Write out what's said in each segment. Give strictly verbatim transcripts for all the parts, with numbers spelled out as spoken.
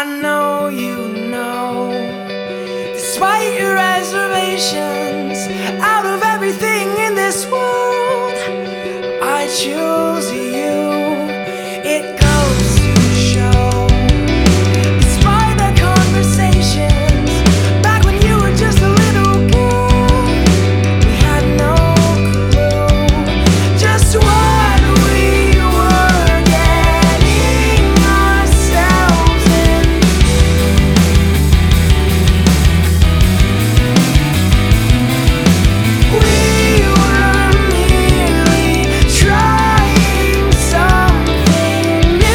I know you know, despite your reservations, out of everything in this world, I choose you. It goes to show, despite the conversations, back when you were just a little girl, we had no clue just what we were getting ourselves in. We were merely trying something new.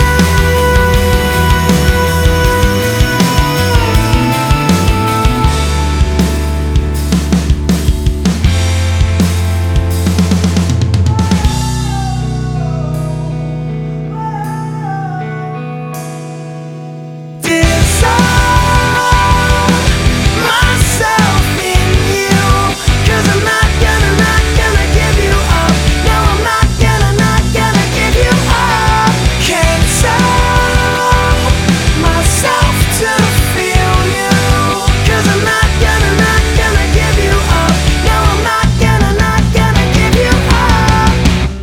Dissolve myself in you, 'cause I'm not gonna, not gonna give you up. No, I'm not gonna, not gonna give you up. Can't tell myself to feel you, 'cause I'm not gonna, not gonna give you up. No, I'm not gonna, not gonna give you up.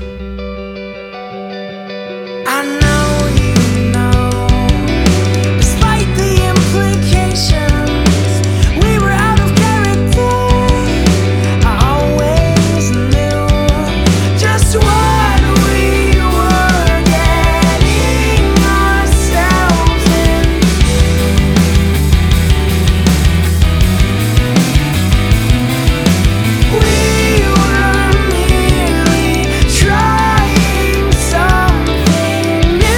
I know you know, despite the implications, we were out of character. I always knew just what we were getting ourselves in. We were merely trying something new.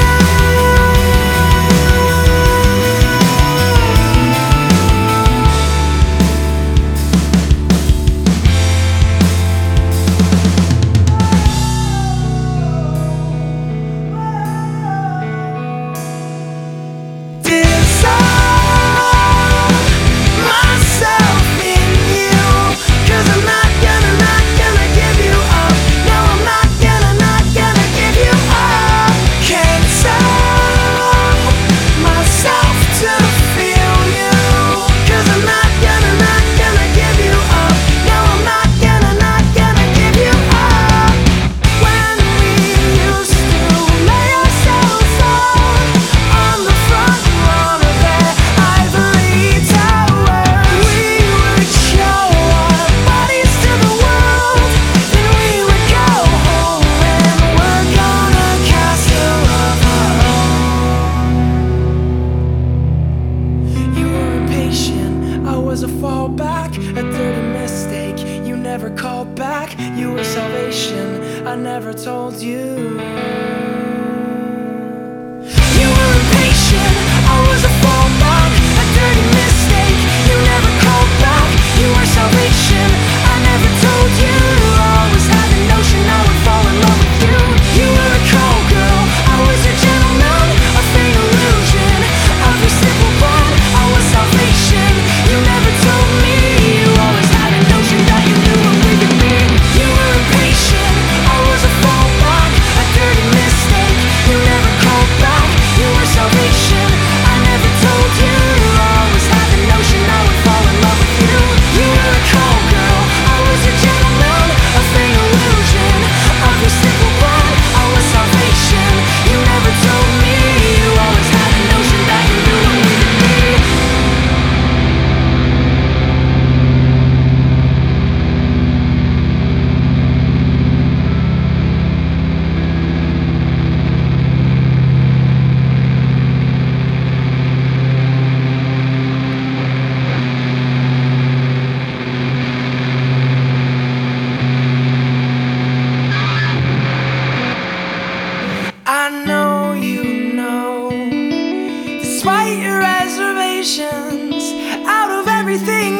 Dissolve myself in you, 'cause I'm not gonna, not gonna give you up. No, I'm not gonna, not gonna give you up. Can't tell myself to feel you, 'cause I'm not gonna, not gonna give you up. No, I'm not gonna, not gonna give you up. When we used to lay ourselves out on the front lawn of that ivory tower, we would show our bodies to the world, then we would go home and work on a castle of our own. You were impatient, I was a fallback, a dirty mistake. You never called back, you were salvation, I never told you. You were impatient, I was a fallback, a dirty mistake. You never called back, you were salvation, I never told you. I always had the notion I would fall in love with you. You were a cold girl, I was a gentleman, a faint illusion of your simple plan. I was salvation, you never told me. You always had a notion that you knew what we could be. You were impatient, I was a fallback, a dirty mistake. You never called back, you were salvation, I never told you. I always had the notion I would fall in love with you. You were a cold girl, I was a gentleman, a faint illusion of your simple plan. I was salvation, you never told me. You always had the notion that you knew what we could be. I know you know, despite your reservations, out of everything